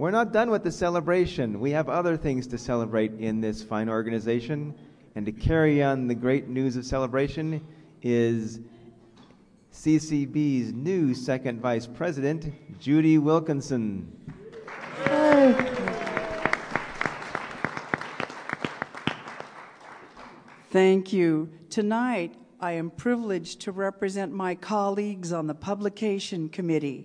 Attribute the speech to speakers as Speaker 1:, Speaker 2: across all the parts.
Speaker 1: We're not done with the celebration. We have other things to celebrate in this fine organization. And to carry on the great news of celebration is CCB's new second vice president, Judy Wilkinson.
Speaker 2: Thank you. Tonight, I am privileged to represent my colleagues on the Publication Committee.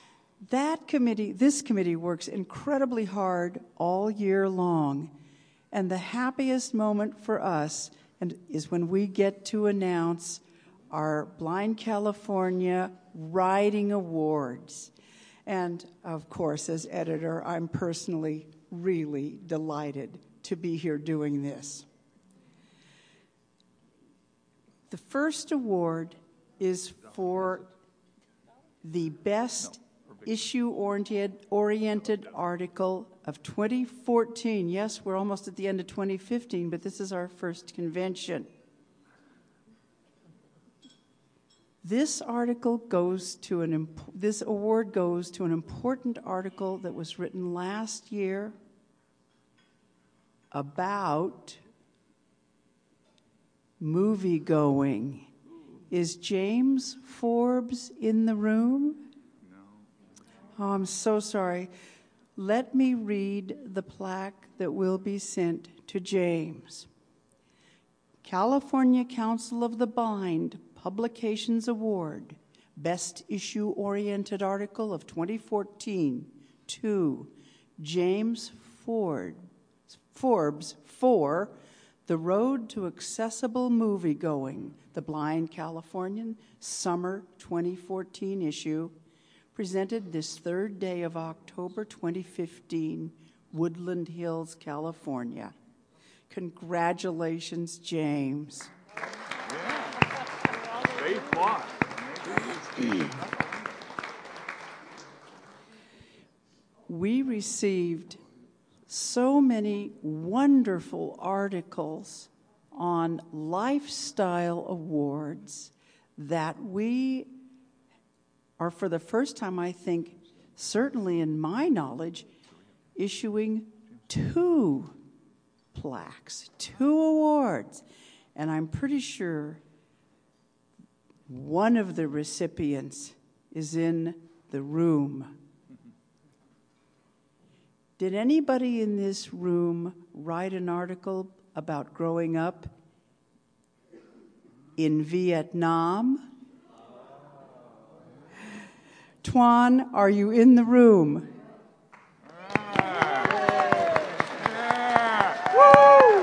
Speaker 2: This committee works incredibly hard all year long, and the happiest moment for us is when we get to announce our Blind California Writing Awards. And of course, as editor, I'm personally really delighted to be here doing this. The first award is for the Best Issue-Oriented Article of 2014. Yes, we're almost at the end of 2015, but this is our first convention. This award goes to an important article that was written last year about movie-going. Is James Forbes in the room?
Speaker 3: No.
Speaker 2: Oh, I'm so sorry. Let me read the plaque that will be sent to James. California Council of the Blind Publications Award, Best Issue-Oriented Article of 2014, to James Forbes for The Road to Accessible Moviegoing, the Blind Californian Summer 2014 issue, presented this third day of October 2015, Woodland Hills, California. Congratulations, James.
Speaker 3: They fought.
Speaker 2: We received so many wonderful articles on lifestyle awards that we are, for the first time, I think, certainly in my knowledge, issuing 2 plaques, 2 awards. And I'm pretty sure one of the recipients is in the room. Did anybody in this room write an article about growing up in Vietnam? Tuan, are you in the room? Woo!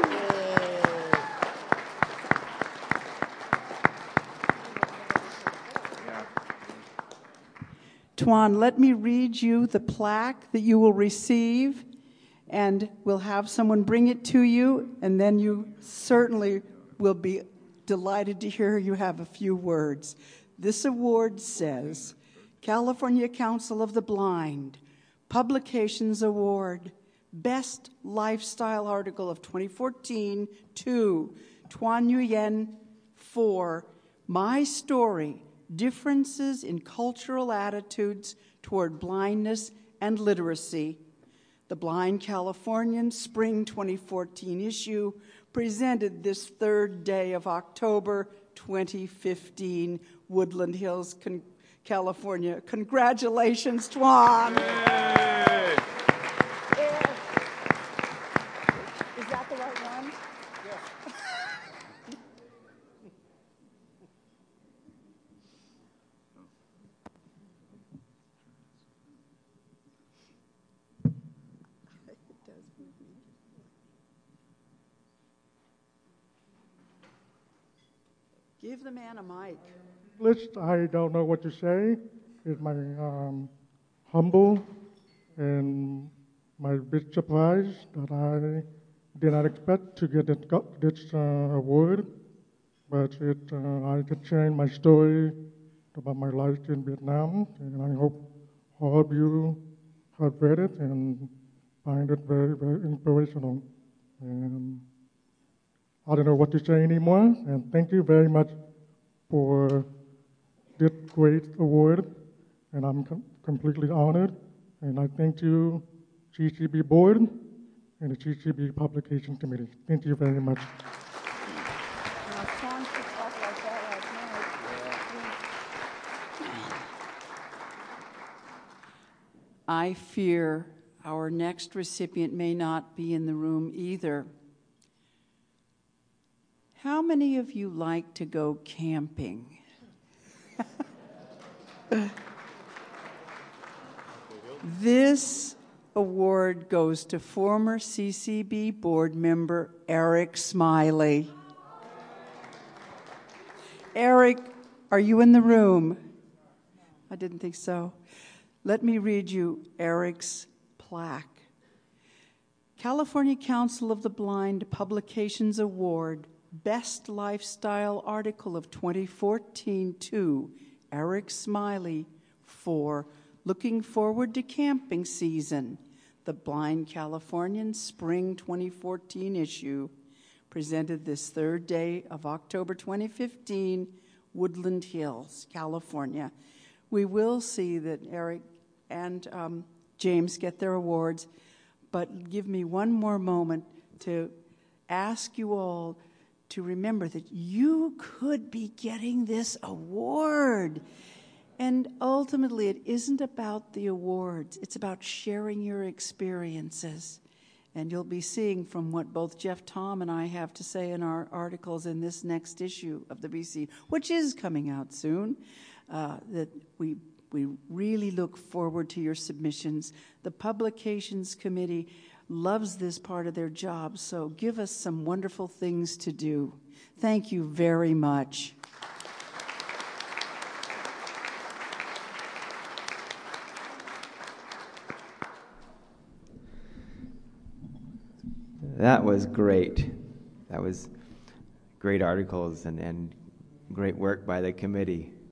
Speaker 2: Tuan, let me read you the plaque that you will receive, and we'll have someone bring it to you, and then you certainly will be delighted to hear you have a few words. This award says, California Council of the Blind, Publications Award, Best Lifestyle Article of 2014 to Tuan Nguyen for My Story, Differences in Cultural Attitudes Toward Blindness and Literacy. The Blind Californian Spring 2014 issue presented this third day of October 2015, Woodland Hills, California. Congratulations, Tuan.
Speaker 3: Yay.
Speaker 2: Is that the right one?
Speaker 3: Yes.
Speaker 2: Give the man a mic.
Speaker 4: List, I don't know what to say. It's my humble and my big surprise that I did not expect to get this award, but I could share my story about my life in Vietnam, and I hope all of you have read it and find it very, very inspirational. And I don't know what to say anymore, and thank you very much for this great award, and I'm completely honored, and I thank you GCB Board, and the GCB Publication Committee. Thank you very much.
Speaker 2: I fear our next recipient may not be in the room either. How many of you like to go camping? This award goes to former CCB board member Eric Smiley. Eric, are you in the room? I didn't think so. Let me read you Eric's plaque. California Council of the Blind Publications Award, Best Lifestyle Article of 2014 to Eric Smiley for Looking Forward to Camping Season, the Blind Californian Spring 2014 issue, presented this third day of October 2015, Woodland Hills, California. We will see that Eric and James get their awards, but give me one more moment to ask you all to remember that you could be getting this award. And ultimately, it isn't about the awards. It's about sharing your experiences. And you'll be seeing from what both Jeff Tom and I have to say in our articles in this next issue of the BC, which is coming out soon, that we really look forward to your submissions. The Publications Committee loves this part of their job, so give us some wonderful things to do. Thank you very much.
Speaker 1: That was great. That was great articles and great work by the committee.